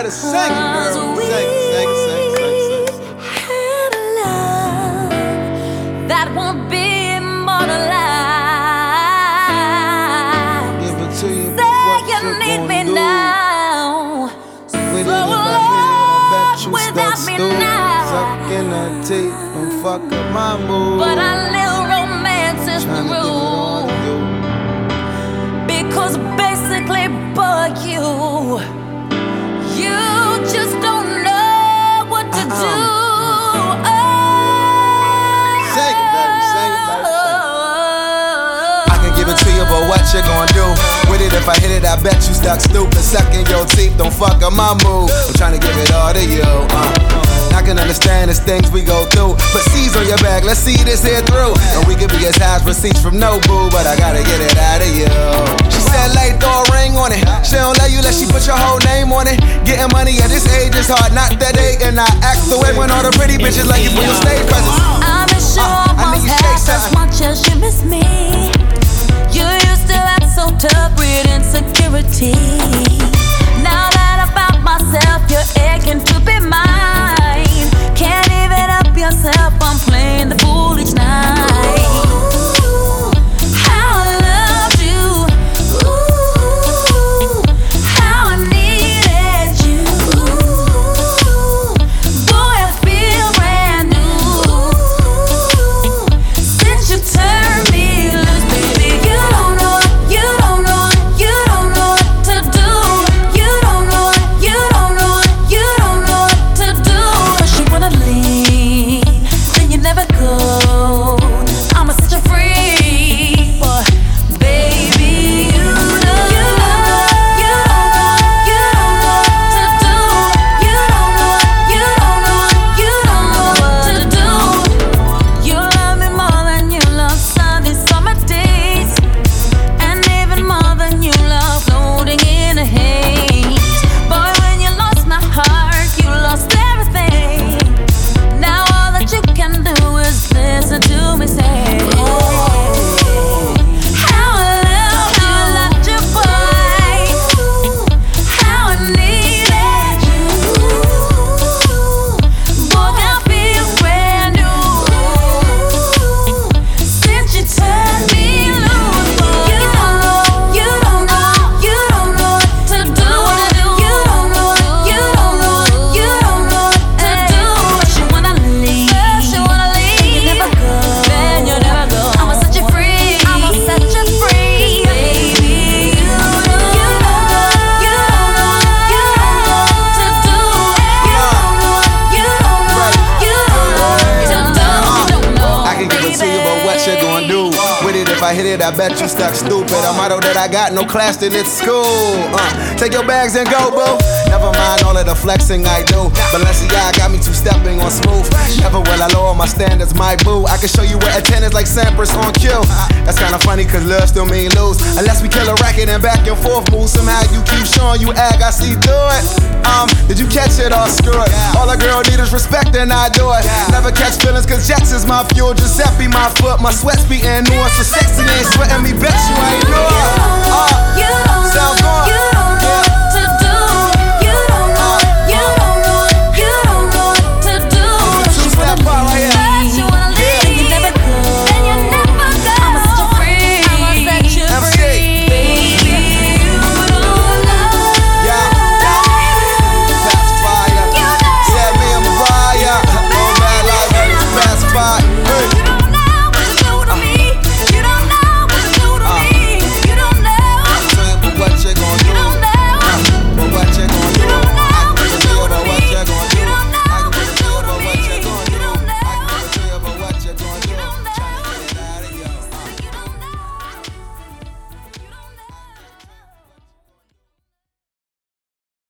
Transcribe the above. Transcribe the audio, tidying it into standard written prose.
gotta sing it, girl. Sing it. Had a love that won't be immortalized. Give it to you, Say what you need me do? now. With it, So if I hit it, I bet you without stuck me stupid. now. Sucking that teeth and fuck up my mood. But a little romance is the Tryna give it all rule. to you. Because basically, boy, you just don't know what to do. Sing it, baby, sing it, baby, I can give it to you, but what you gonna do with it? If I hit it, I bet you stuck stupid. Sucking your teeth, don't fuck up my mood. I'm tryna give it all to you. I can understand it's things we go through. Put C's on your back, let's see this here through. And we could be as high as receipts from no boo, but I gotta get it out of you. She said, like, throw a ring on it. She don't let you let she put your whole name on it. Getting money at this age is hard, not that age. And I act the way when all the pretty bitches like you for your stage presence. I miss you almost half as much as you miss me. You used to act so tough with insecurity. Now that I found myself, you're aching to be mine. Can't even up yourself, I'm playing the fool each night. How I loved you, how I needed you. Boy, I feel brand new since you turned me loose, baby. You don't know what to do. You don't know what to do. 'Cause you wanna leave, then you never go. I'ma set you free, boy. Baby, you don't know what to do. You don't know what to do. You love me more than you love sunny summer days, and even more than you love floating in a haze. Boy, when you lost my heart, you lost everything. Now all that you can do is listen to me say, how I loved you, boy. How I needed you. Boy, I feel brand new since you turned me loose. You don't know what to do. You don't know what to do. You wanna leave, you never go. Then you never go. I'ma set you free, baby. You don't know what to do. I can give it to you, but what you gonna do with it? If I hit it, I bet you stuck stupid. A motto that I got, no class in its school. Take your bags and go, boo. Never mind all of the flexing I do. Balenciaga got me two-stepping on smooth. Never will I lower my standards, my boo. I can show you where a 10 is like Sampras on cue. That's kinda funny, cause love still mean lose. Unless we kill a racket and back and forth move. Somehow you keep showing you ag, I see through it. Did you catch it or screw it? All a girl need is respect and I do it. Never catch feelings cause Jackson's my fuel. Giuseppe my foot, my sweat's beating nuance. So sexy ain't sweating me, bet you ain't know it. Sounds good. Two-step part right here. MC. Pacifier. Yeah, me and Mariah. Oh, bad life, Pacifier. Hey.